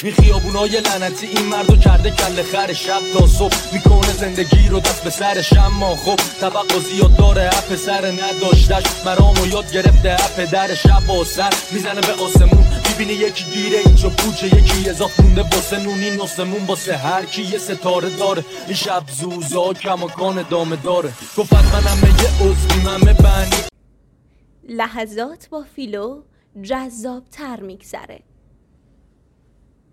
این خیابونای لعنتی این مردو کرده کله خر. شب تا صبح میکنه زندگی رو دست به سرش، اما خب توقع زیاد داره پسر نداشتش مرامو یاد گرفته پدر. شب با سر میزنه به آسمون، میبینی یکی گیره اینجا پوچه، یکی اضاف مونده واسه نونی نسمون. واسه هر کی یه ستاره داره، این شب زوزا کماکان دامه داره. گفت منم یه عضوی من بنی. لحظات با فیلو جذاب تر میگذره.